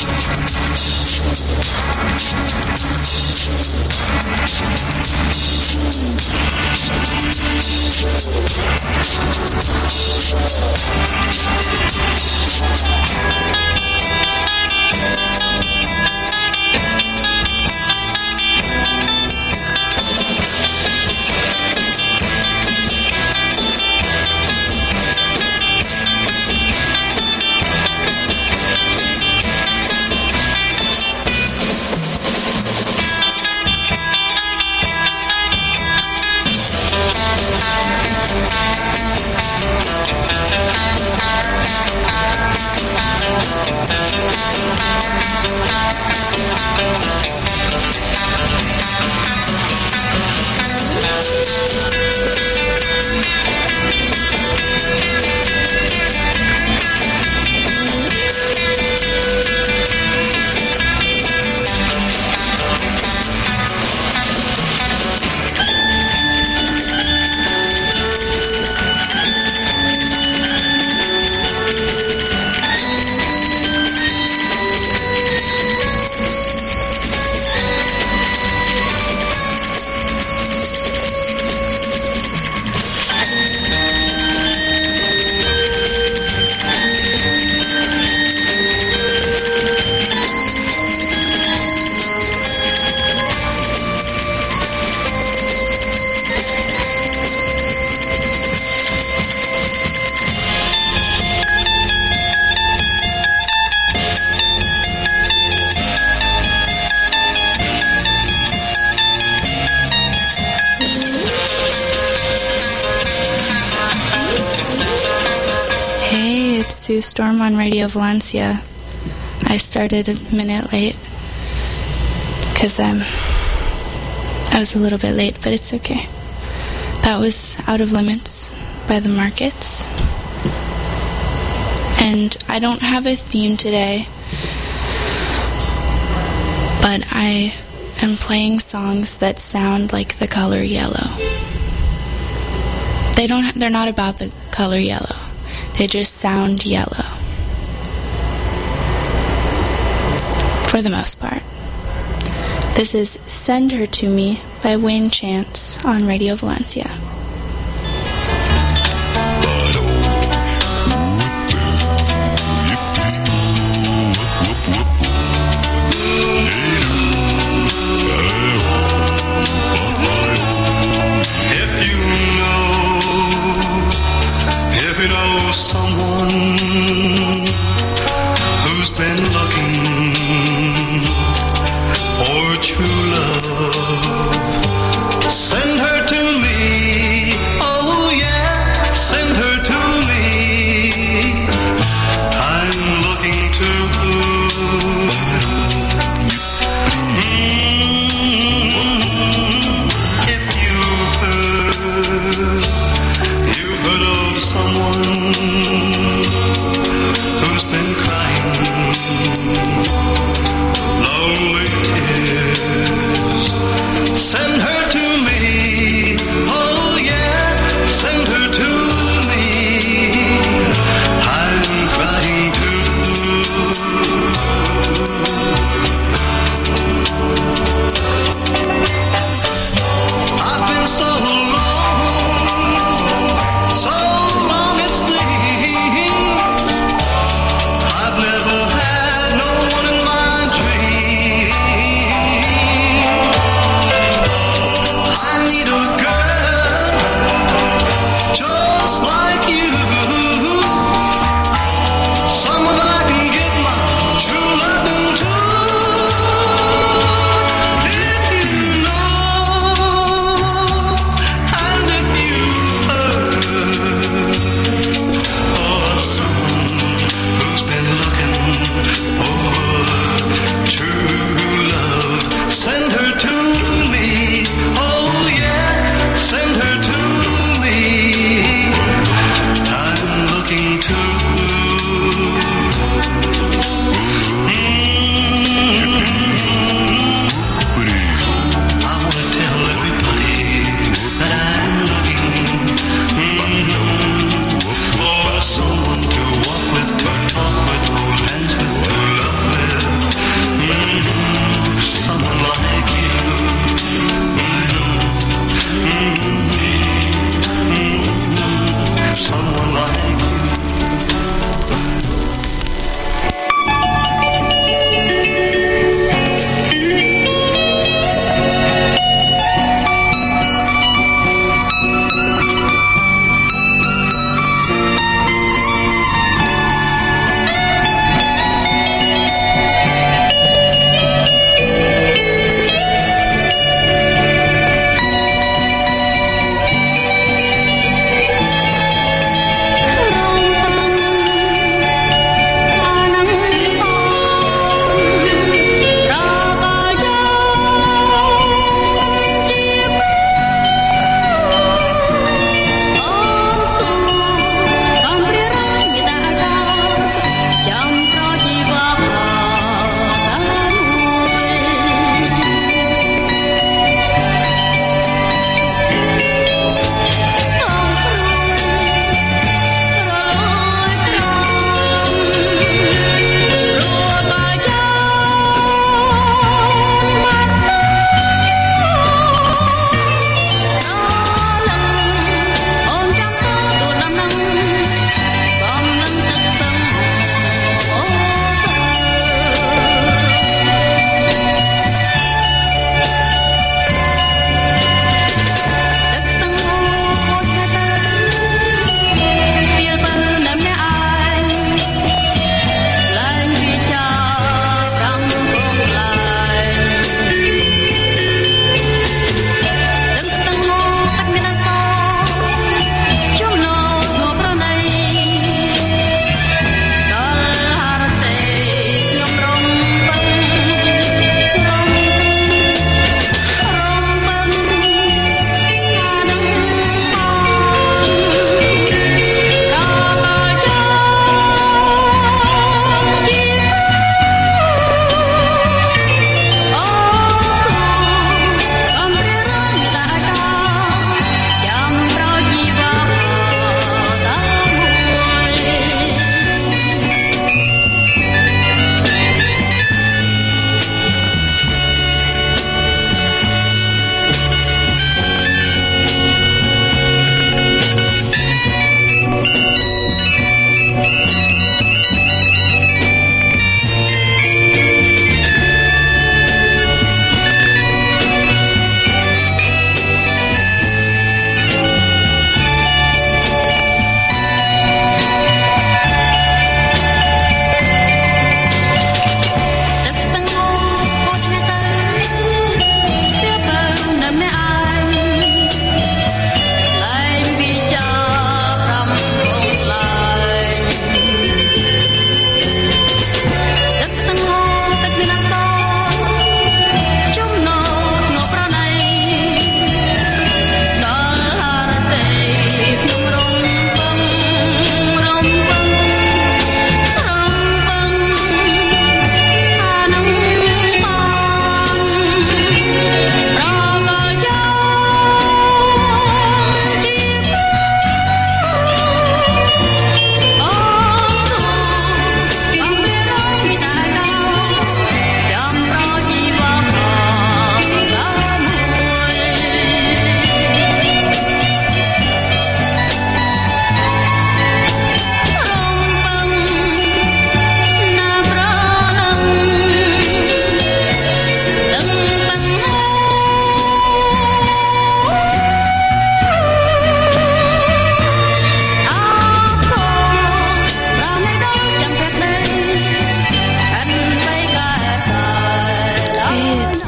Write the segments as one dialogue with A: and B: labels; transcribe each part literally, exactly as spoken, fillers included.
A: Sue Storm on Radio Valencia. I started a minute late because um, I was a little bit late, but it's okay. That was Out of Limits by The Markets. And I don't have a theme today, but I am playing songs that sound like the color yellow. They don't ha- they're not about the color yellow. They just sound yellow. For the most part. This is Send Her To Me by Wayne Chance on Radio Valencia.
B: Send her to me.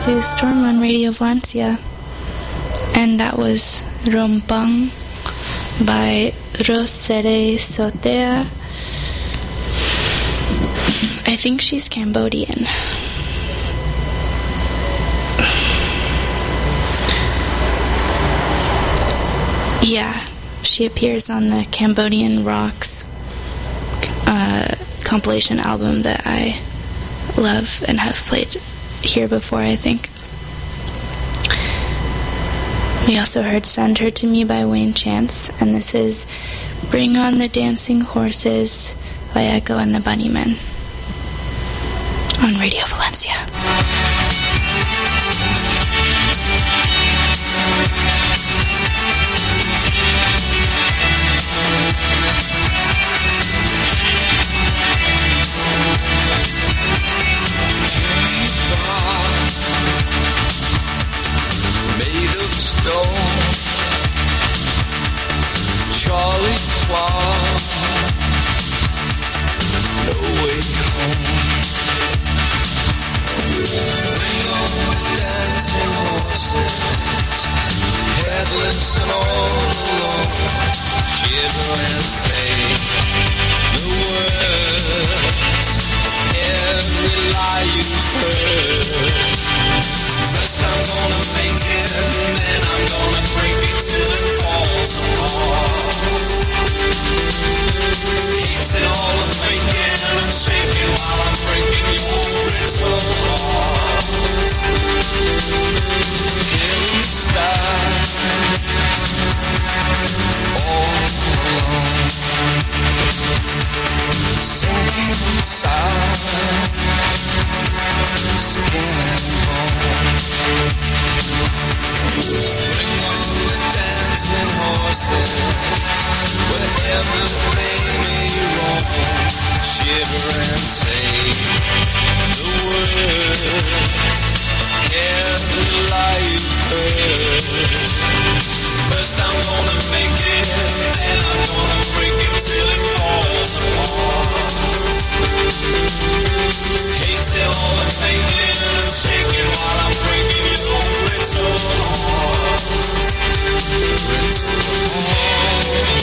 A: to Storm on Radio Valencia, and that was Rompang by Rosere Sotea. I think she's Cambodian. Yeah, she appears on the Cambodian Rocks uh, compilation album that I love and have played here before, I think. We also heard Send Her to Me by Wayne Chance, and this is Bring on the Dancing Horses by Echo and the Bunnymen on Radio Valencia.
B: Charlie Clark, no way home. Bring on the dancing horses, headless and all alone. Shiver and say the words, every lie you've heard. First I'm gonna make it, and then I'm gonna break it till it falls apart. Hating all the faking and shaking while I'm breaking your brittle heart. Here we start, all alone, sinking inside, skin and bone. Bring on the dancing horses, wherever they may roam. Shiver and say the words, every lie you've heard. First I'm gonna make it, then I'm gonna break it till it falls apart. Hating all the faking and shaking while I'm breaking your brittle heart. Brittle heart.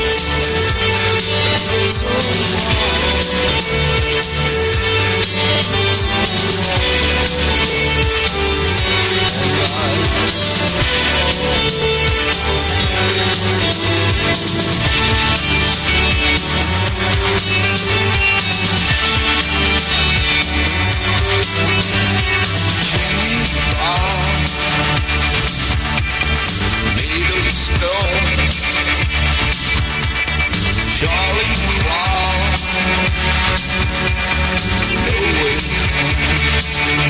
B: Brittle made of stone, Charlie Clark, no way home.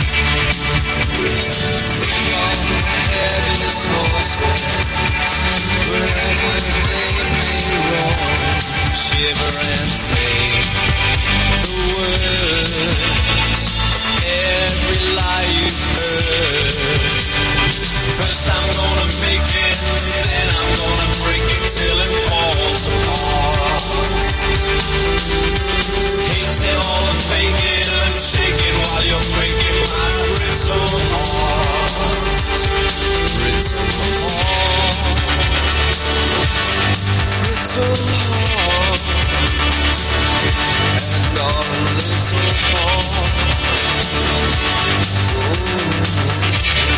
B: Bring on the headless horses, wherever they may roam. Shiver and say the words, every lie you've heard. First I'm gonna make it, then I'm gonna break it till it falls apart. Hating all the faking and shaking while you're breaking my brittle heart. Brittle heart. Brittle heart. And our little heart. Oh.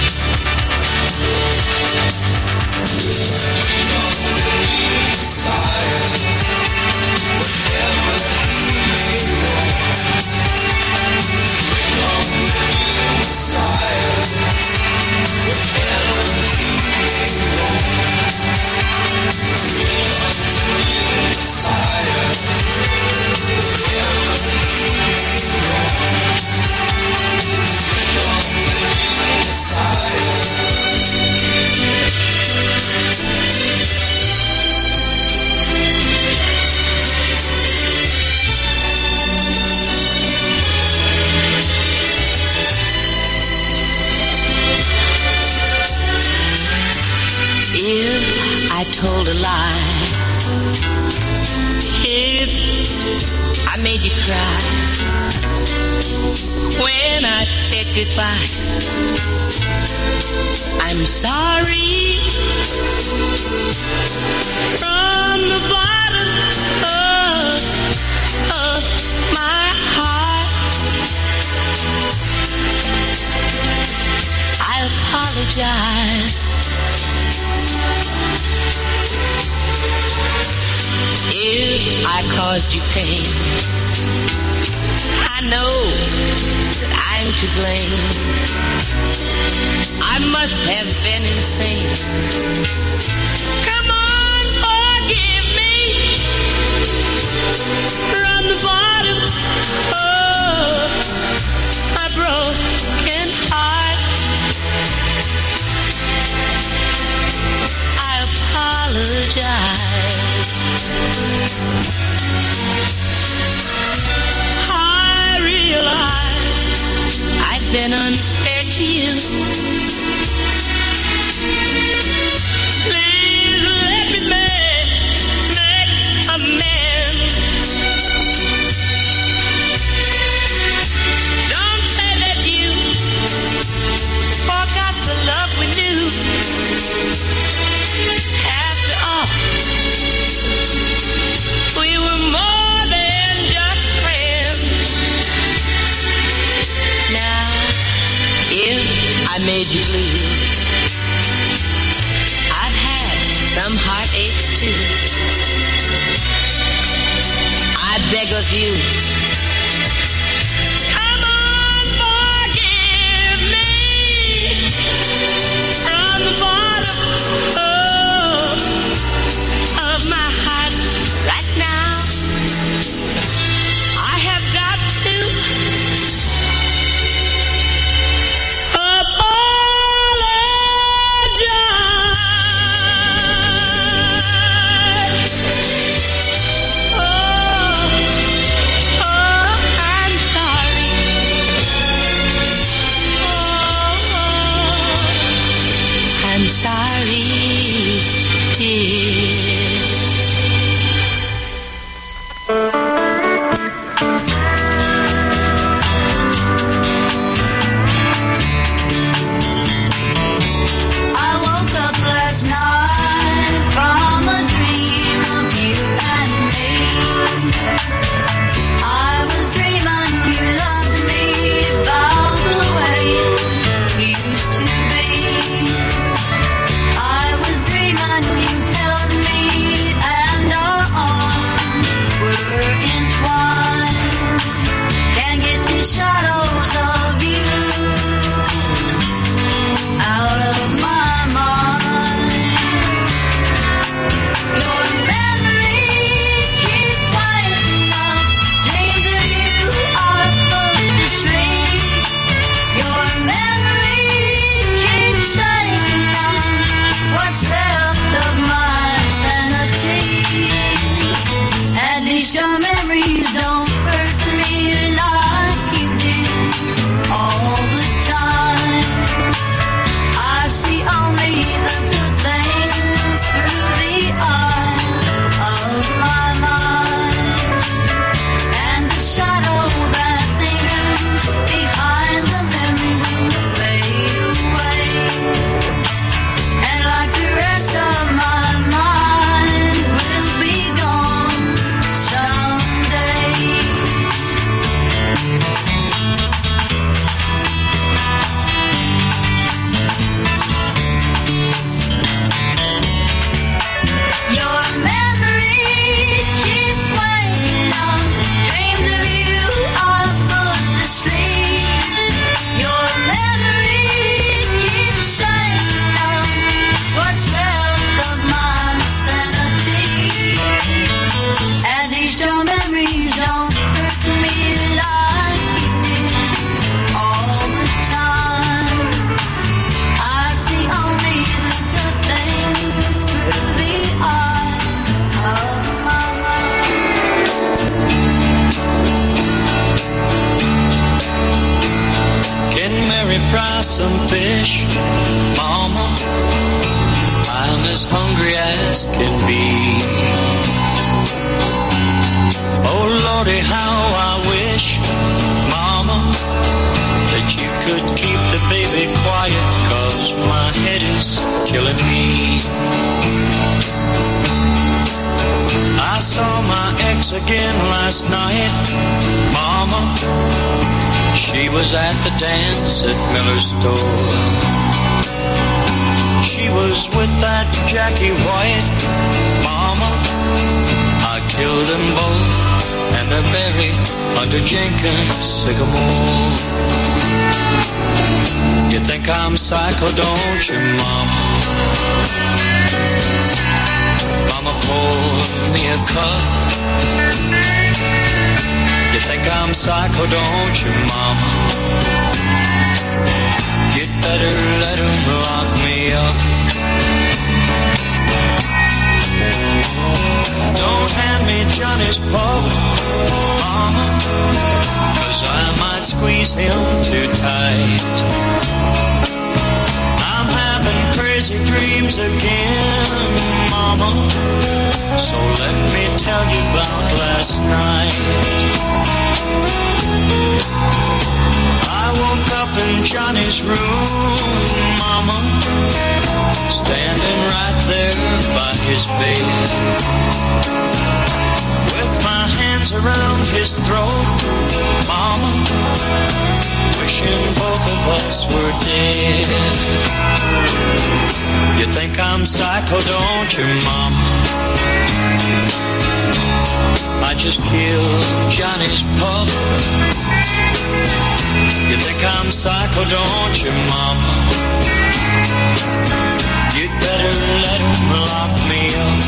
C: I told a lie, if I made you cry, when I said goodbye. I'm sorry from the bottom of, of my heart. I apologize if I caused you pain. I know that I'm to blame. I must have been insane. Come on, forgive me from the bottom of my broken heart. I apologize. I realize I've been unfair to you. Please let me make, make amends. Don't say that you forgot the love we knew. After all, we were more than just friends. Now, if I made you blue, I've had some heartaches too. I beg of you, come on, forgive me from the bottom of, of my heart right now. I have got to
B: fry some fish, Mama. I'm as hungry as can be. Oh Lordy, how I wish, Mama,
D: once again last night. Mama, she was at the dance at Miller's store. She was with that Jackie White. Mama, I killed them both, and they're buried under Jenkins' sycamore. You think I'm psycho, don't you, Mama? Mama poured me a cup. You think I'm psycho, don't you, Mama? You'd better let him lock me up. Don't hand me Johnny's pub, Mama, 'cause I might squeeze him too tight. I'm having crazy dreams again, Mama, so let me tell you about last night. I woke up in Johnny's room, Mama, standing right there by his bed, with my hands around his throat, Mama, wishing both of us were dead. You think I'm psycho, don't you, Mama? I just killed Johnny's pup. You think I'm psycho, don't you, Mama? You'd better let him lock me up.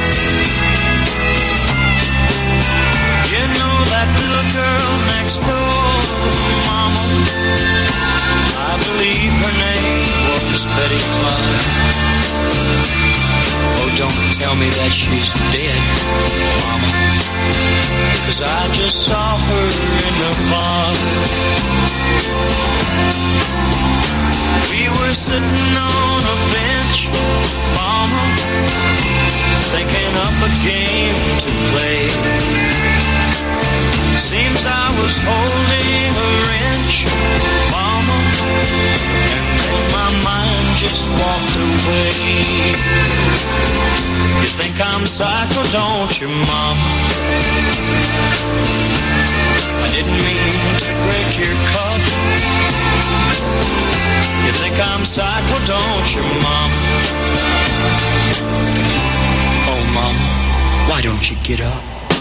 D: You know that little girl next door, Mama, I believe her name was Betty Clark. Oh, don't tell me that she's dead, Mama, 'cause I just saw her in the park. We were sitting on a bench, Mama, thinking up a game to play. Seems I was holding a wrench, Mama, and then my mind just walked away. You think I'm psycho, don't you, Mama? I didn't mean to break your cup. You think I'm psycho, don't you, Mama? Oh, Mama, why don't you get up?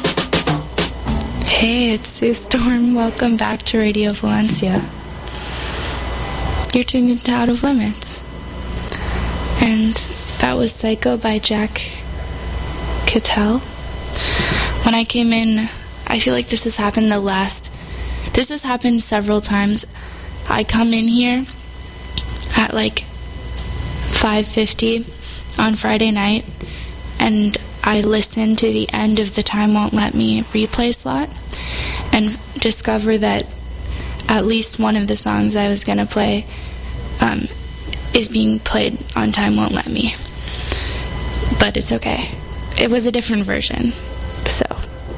A: Hey, it's Sue Storm. Welcome back to Radio Valencia. You're tuned into Out of Limits. And that was Psycho by Jack Cattell. When I came in, I feel like this has happened the last... This has happened several times. I come in here at like five fifty on Friday night, and I listen to the end of the Time Won't Let Me replay slot and discover that at least one of the songs I was going to play um, is being played on Time Won't Let Me. But it's okay. It was a different version. So,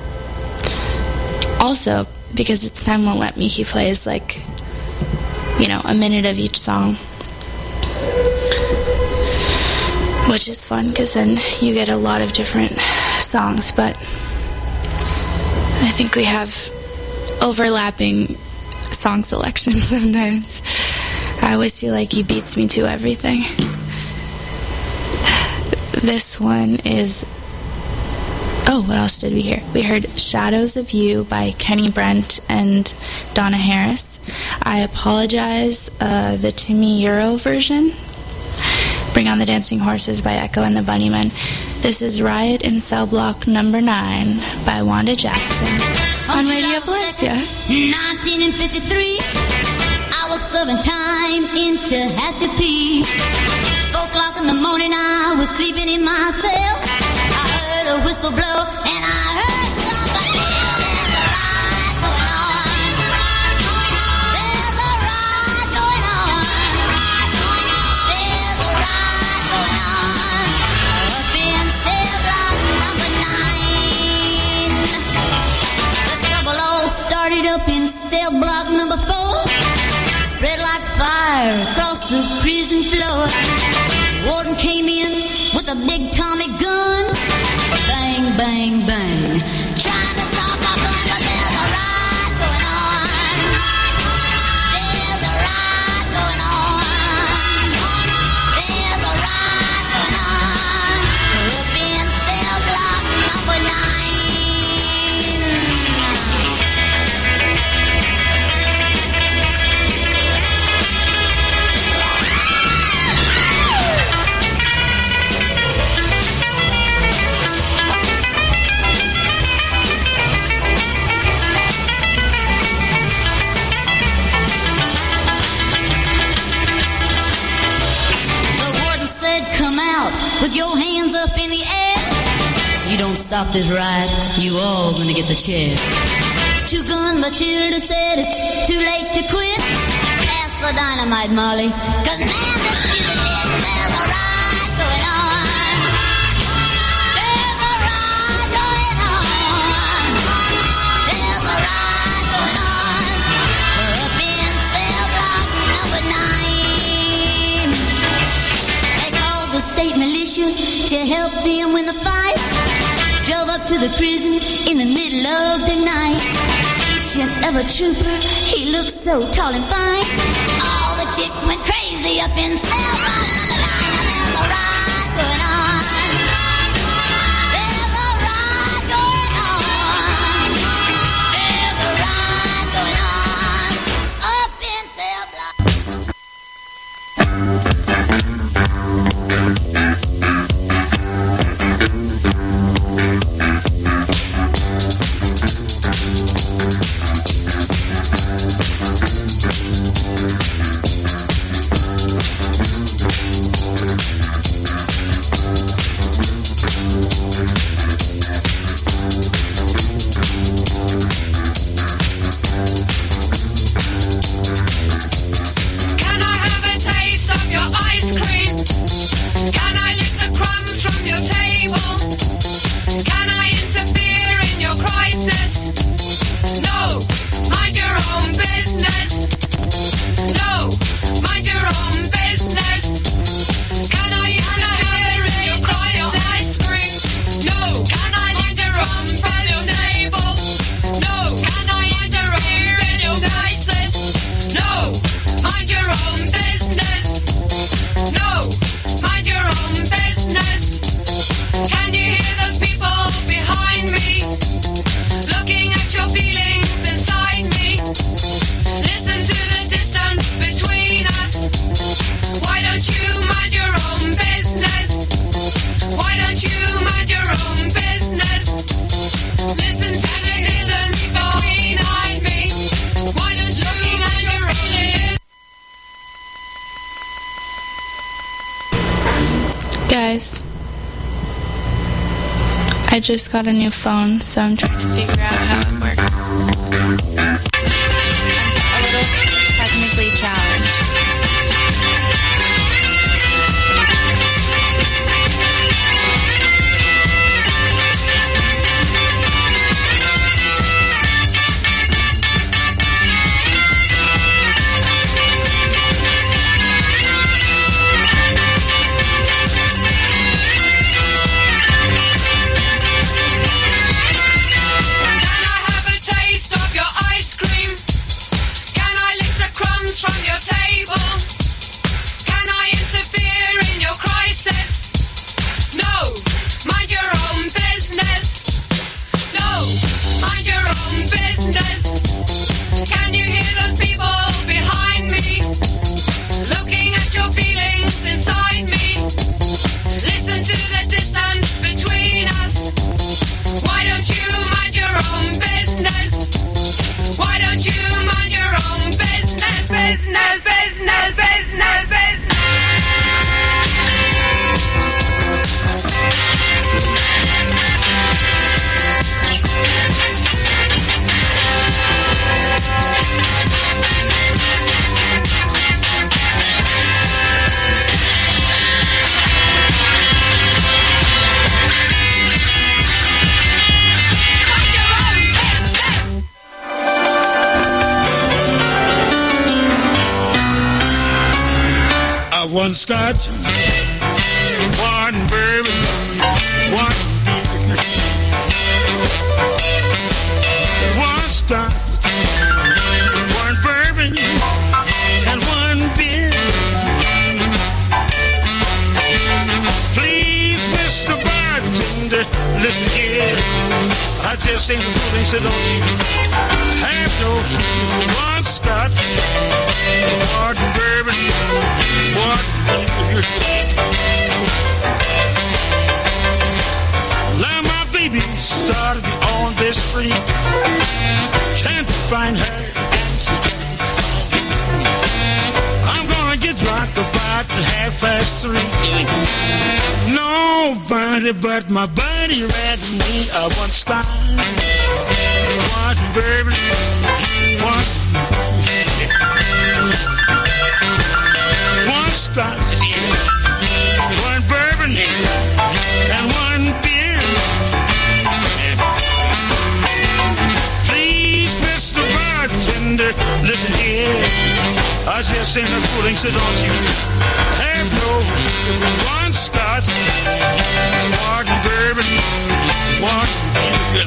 A: also, because it's Time Won't Let Me, he plays like, you know, a minute of each song, which is fun because then you get a lot of different songs. But I think we have overlapping song selections sometimes. I always feel like he beats me to everything. This one is... Oh, what else did we hear? We heard Shadows of You by Kenny Brent and Donna Harris. I Apologize, uh, the Timmy Euro version. Bring On the Dancing Horses by Echo and the Bunnymen. This is Riot in Cell Block Number nine by Wanda Jackson on Radio Valencia.
E: nineteen fifty-three, I was serving time in Tehachapi. Four o'clock in the morning, I was sleeping in my cell. I heard a whistle blow, and I heard somebody yell, there's a riot going on. There's a riot going on. There's a riot going on. Up in cell block number nine. The trouble all started up in cell block number four. Spread like fire across the prison floor. Warden came in with a big Tommy gun. Bang, bang, bang. Trying stop this riot, you all gonna get the chair. Two-Gun Matilda said it's too late to quit. Pass the dynamite, Molly, 'cause man, this music hit, there's a riot going on. There's a riot going on. There's a riot going on up in cell block number nine. They called the state militia to help them win the fight. Drove up to the prison in the middle of the night. Each and every trooper, he looked so tall and fine. All the chicks went crazy up in cell block number nine. And there's a riot going on. There's a riot going on. There's a riot going on up in cell block.
A: Guys, I just got a new phone, so I'm trying to figure out how it works. I'm a little technically challenged.
F: One start, one baby, one beer. One start, one baby, and one beer. Please, Mister Bartender, listen here. I just ain't fooling, so don't you have no fear. One start, one baby, one beer. Now my baby started me on this freak. Can't find her, and she can't find me. I'm gonna get drunk about at half past three. Nobody but my buddy ran to me. I want style, want baby, want one style, one bourbon, and one beer. Please, Mister Bartender, listen here. I just ain't a fooling, so don't you have no fear for one Scotch, one bourbon, one beer.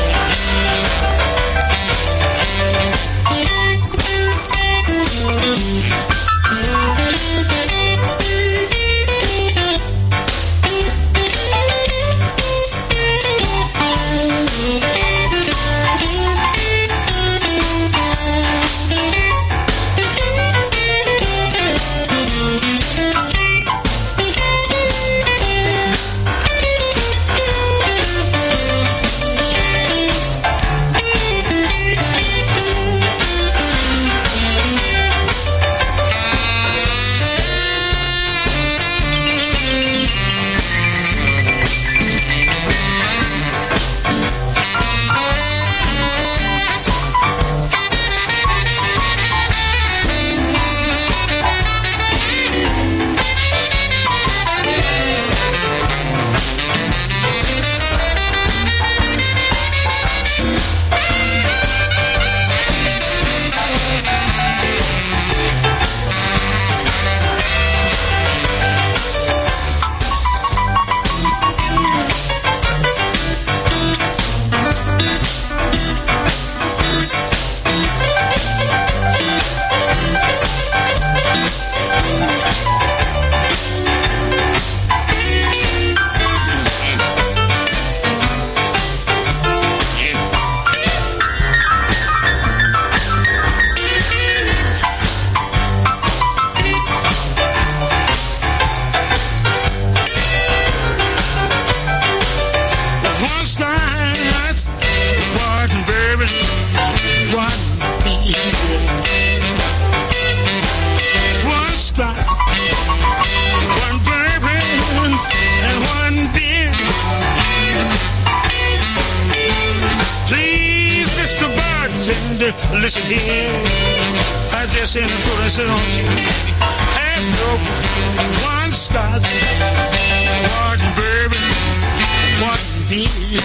F: Listen here, I just ain't a fool, so don't you have no fear. One Scotch, one bourbon, one beer.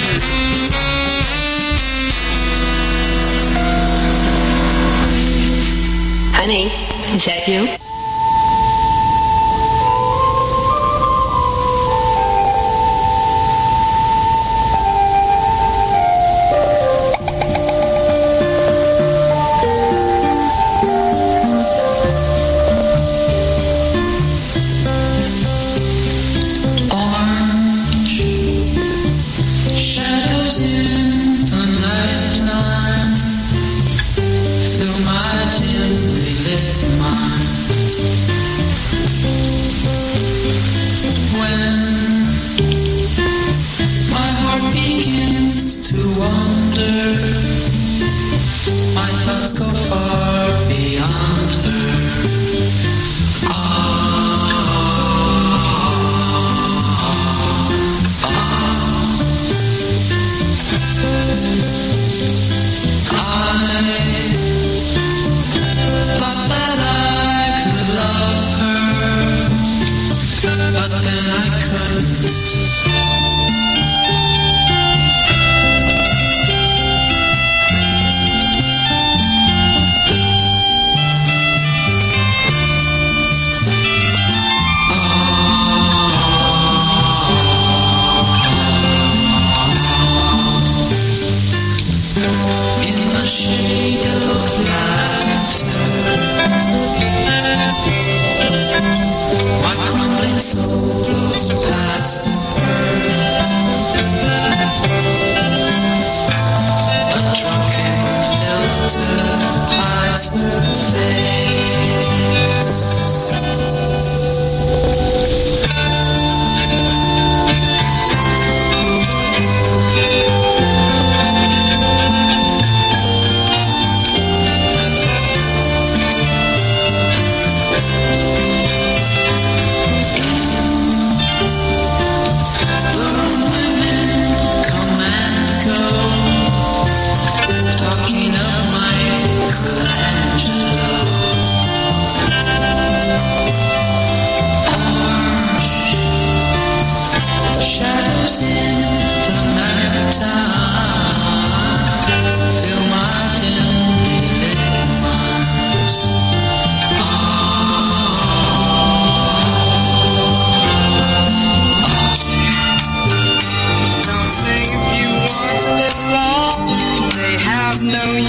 G: Honey, is that you?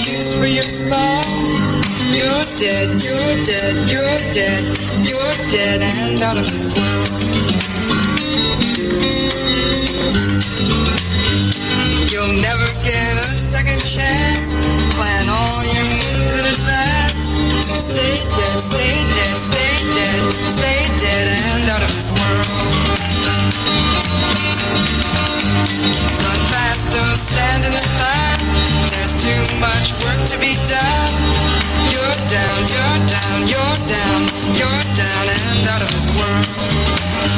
H: use for your song. You're dead, you're dead, you're dead, you're dead and out of this world. You'll never get a second chance. Plan all your moves in advance. Stay dead, stay dead, stay dead, stay dead and out of this world. Run fast, don't stand in the sun. There's too much work to be done. You're down, you're down, you're down, you're down and out of this world.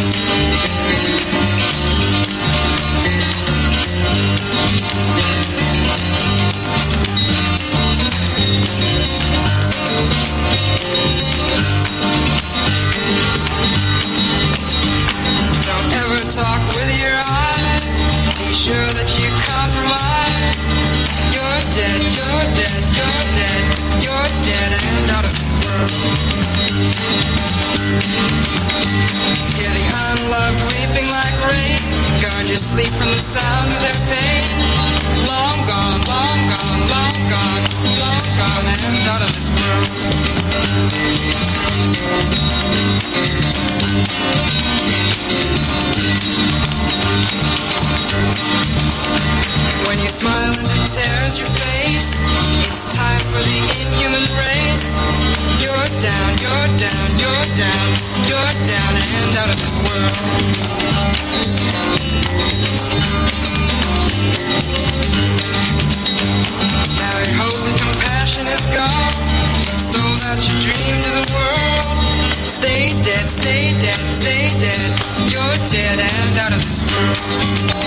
H: Don't ever talk with your eyes. Be sure that you compromise. You're dead, you're dead, you're dead, you're dead and out of this world. Hear the unloved weeping like rain. Guard your sleep from the sound of their pain. Long gone, long gone, long gone, long gone and out of this world. When you smile and it tears your face, it's time for the inhuman race. You're down, you're down, you're down, you're down and out of this world. Now your hope and compassion is gone. You've sold out your dream to the world. Stay dead, stay dead, stay dead. You're dead and out of this world.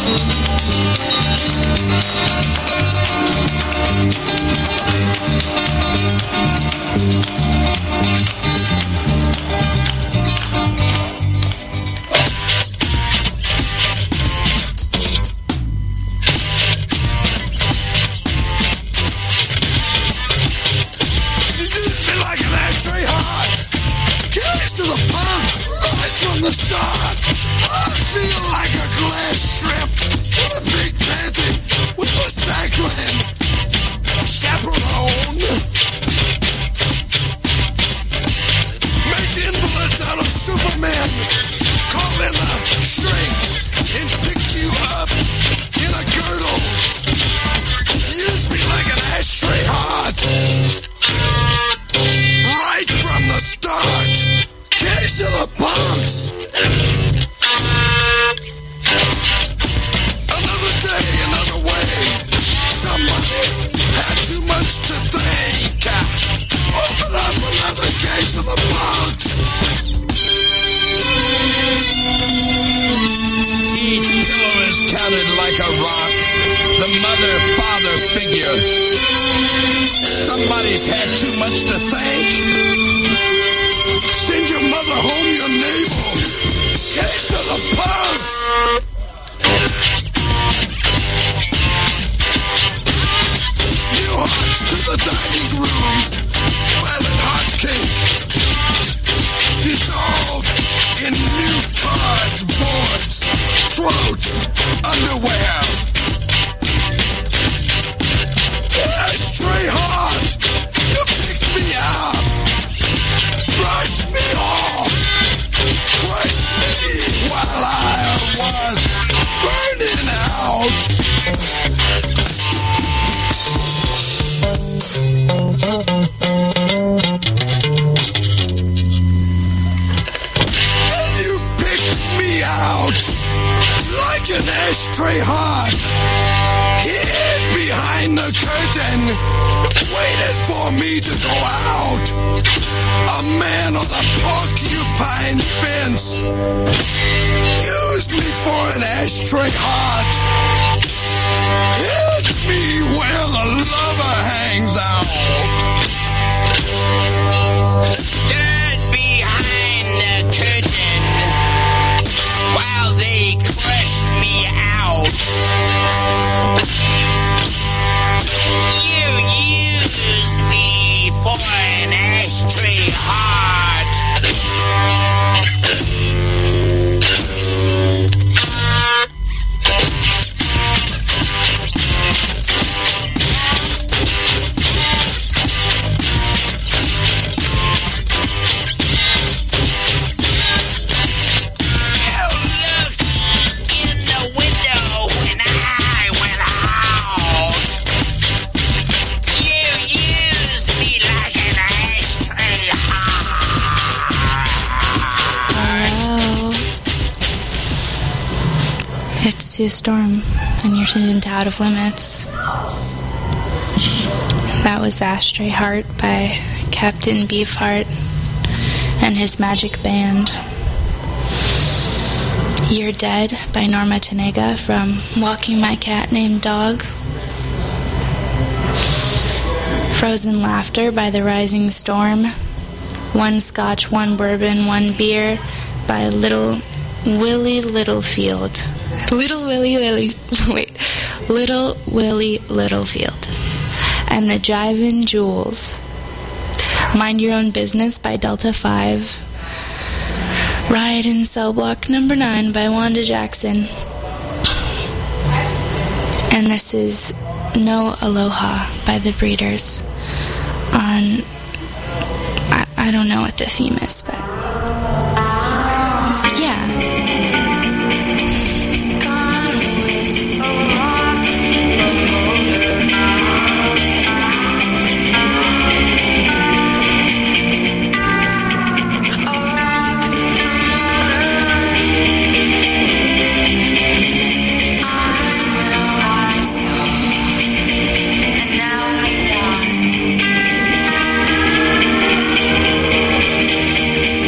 I: From the start, I feel like a glass shrimp with a big panty with a cycling chaperone. Make invalids out of Superman, call in a shrink and pick you up in a girdle. Use me like an ashtray hot. Right from the start. Case of the punks. Another day, another way. Somebody's had too much to think. Open up another case of the punks. Each pillow is counted like a rock. The mother-father figure. Somebody's had too much to think. Send your mother home, your navel. Case of the punks. New hearts to the dining rooms. Violet hot cake. Dissolved in new cards, boards, throats, underwear. Ashtray hot. You picked me up. Brush me off, crush me while I was burning out. And you picked me out like an ashtray hot. Hid behind the curtain, waited for me to go out. A man on a porcupine fence used me for an ashtray hot. Hit me where the lover hangs out.
C: Stood behind the curtain while they crushed me out. You used me for an ashtray hot.
A: Sue Storm, and you're tuned into Out of Limits. That was Ashtray Heart by Captain Beefheart and his magic band. You're Dead by Norma Tanega from Walking My Cat Named Dog. Frozen Laughter by The Rising Storm. One Scotch, One Bourbon, One Beer by Little Willie Littlefield. Little Willie Lily, wait, Little Willie Littlefield. And The Jivin' Jewels. Mind Your Own Business by Delta five. Riot in Cell Block Number nine by Wanda Jackson. And this is No Aloha by The Breeders. On, I, I don't know what the theme is, but yeah.
H: Now we die.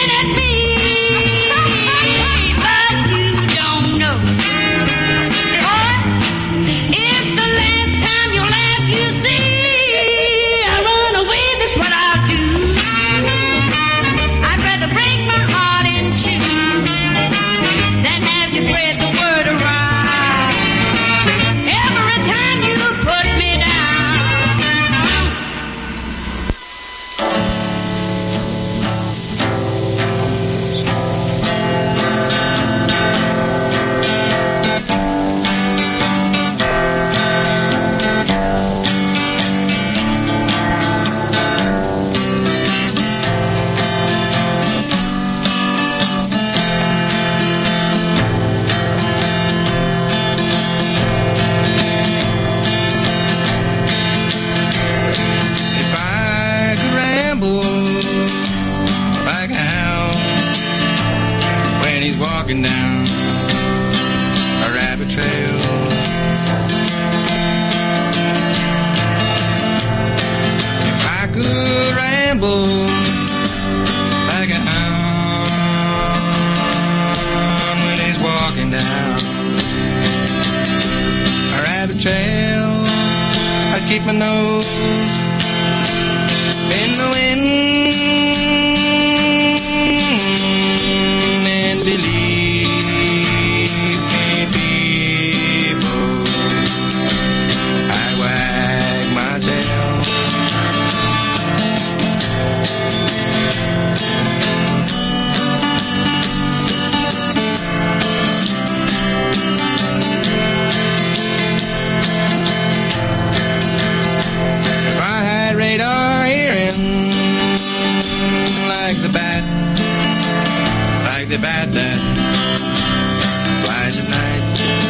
C: at me, but you don't know. Boy, it's the last time you'll laugh, you see. I run away, that's what I'll do. I'd rather break my heart in two than have you spread the word around. Every time you put me down.
J: If I could ramble like a hound when he's walking down a rabbit trail. If I could ramble like a hound when he's walking down a rabbit trail, I'd keep my nose in the wind and believe me, people, I wag my tail. If I had radar hearing like the bat, like the bat that flies at night.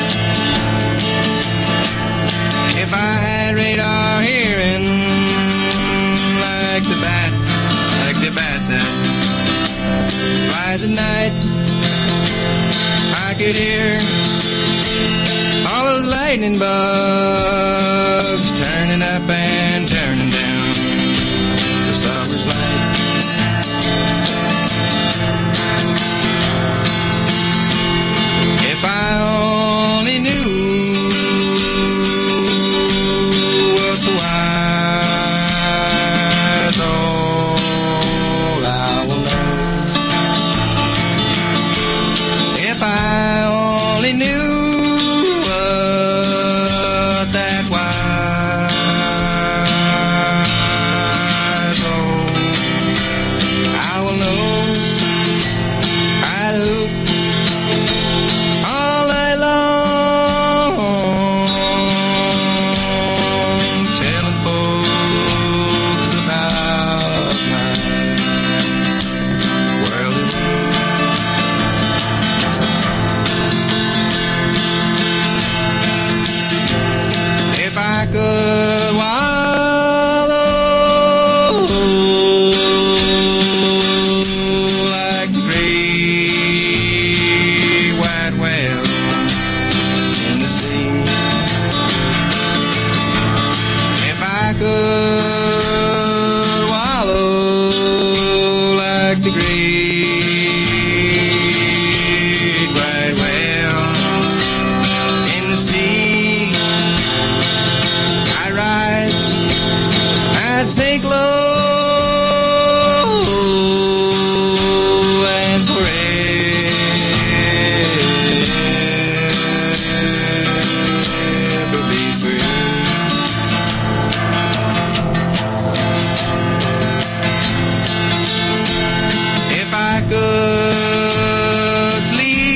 J: If I had radar hearing like the bat, like the bat that flies at night, I could hear all those lightning bugs turning up and turning down the summer's light. If I only knew what the wise old owl knows. If I only knew what that wise old owl knows, I'd hoop all night long, telling folks about my world. If I could wallow like the great white whale in the sea, if I could wallow like the great white whale in the sea, I'd rise, I'd sink low and forever be free. If I could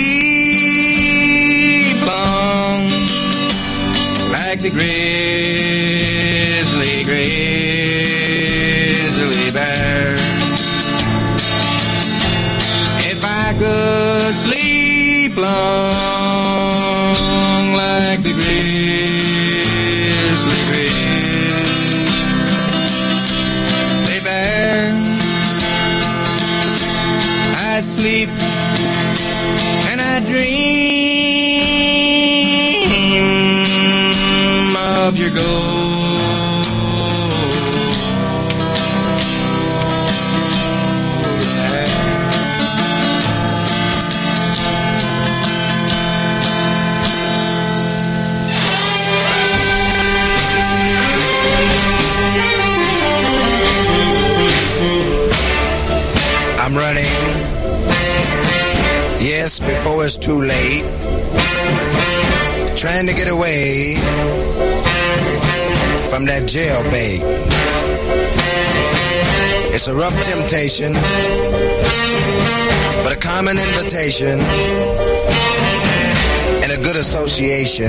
J: sleep long like the grizzly, grizzly bear. If I could sleep long like the grizzly, grizzly bear, I'd sleep and I'd dream of your gold.
K: running. Yes, before it's too late. Trying to get away from that jailbait. It's a rough temptation, but a common invitation and a good association,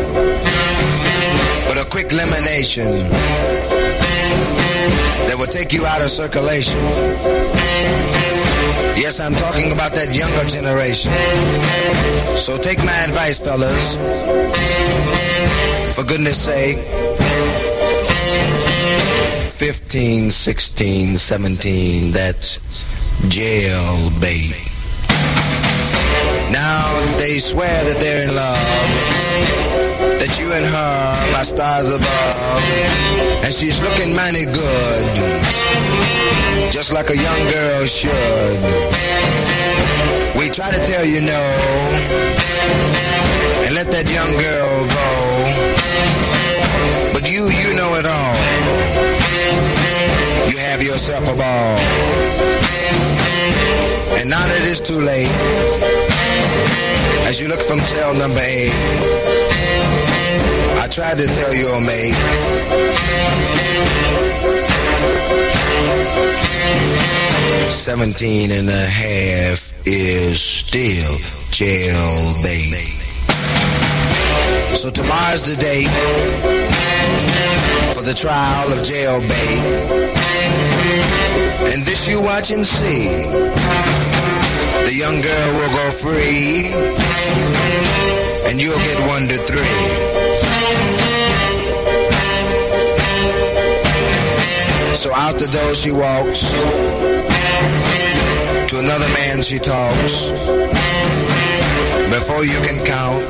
K: but a quick elimination that will take you out of circulation. Yes, I'm talking about that younger generation. So take my advice, fellas. For goodness sake. fifteen, sixteen, seventeen, that's jailbait. Now they swear that they're in love, that you and her are stars above, and she's looking mighty good, just like a young girl should. We try to tell you no, and let that young girl go, but you, you know it all. You have yourself a ball, and now that it's too late, as you look from cell number eight, I tried to tell your mate, seventeen and a half is still jailbait. So tomorrow's the date for the trial of jailbait, and this you watch and see. The young girl will go free, and you'll get one to three. So out the door she walks, to another man she talks. Before you can count,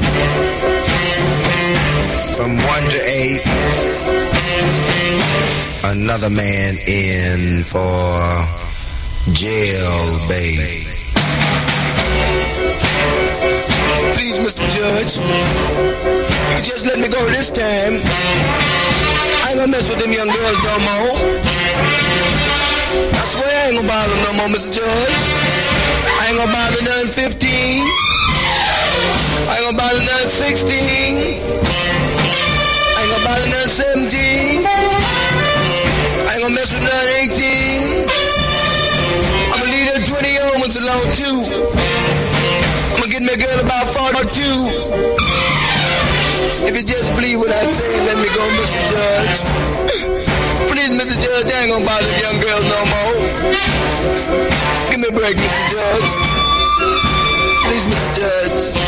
K: from one to eight, another man in for jailbait. Please, Mister Judge, you just let me go this time. I ain't gonna mess with them young girls no more. I swear I ain't gonna bother them no more, Mister Judge. I ain't gonna bother none fifteen. I ain't gonna bother none sixteen. I ain't gonna bother none seventeen. I ain't gonna mess with none eighteen. I'ma leave that twenty-year-old ones alone too. I'ma get me a girl about forty-two. If you just believe what I say, let me go, Mister Judge. Please, Mister Judge, I ain't gonna bother the young girls no more. Give me a break, Mister Judge. Please, Mister Judge.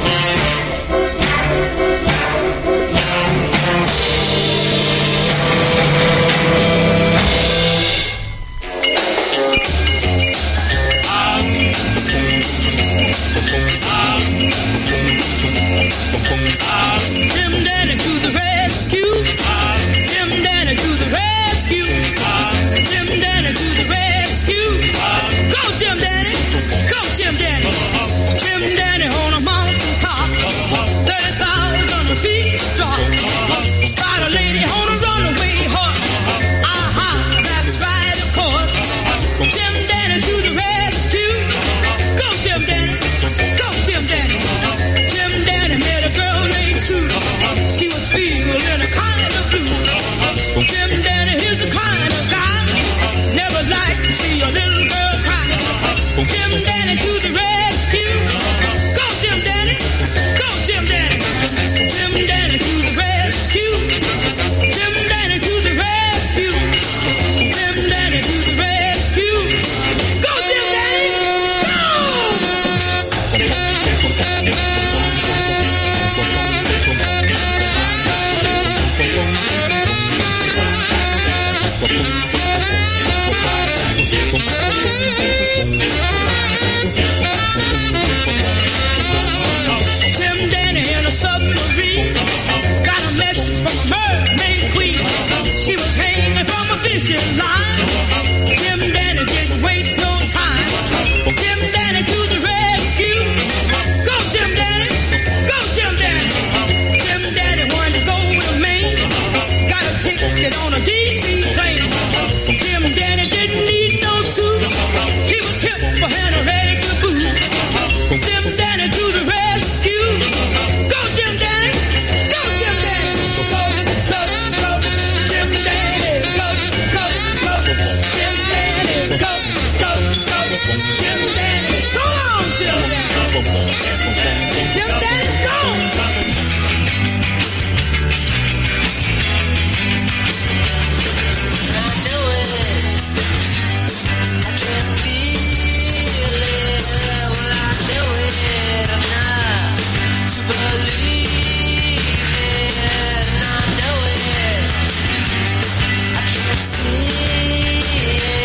C: Jim Danny to the rescue. Jim Danny to the rescue. Jim Danny to the rescue. Go Jim Danny. Go Jim Danny. Jim Danny on a mountain top. thirty thousand feet drop. Spider lady on a runaway horse. Aha, that's right, of course. Jim Danny to the rescue. Go Jim Danny. Go Jim Danny. Jim Danny met a girl named Sue. She was feeling a kind of blue. Jim Danny is the kind of guy never like to see a little girl cry. Jim Danny to the rescue.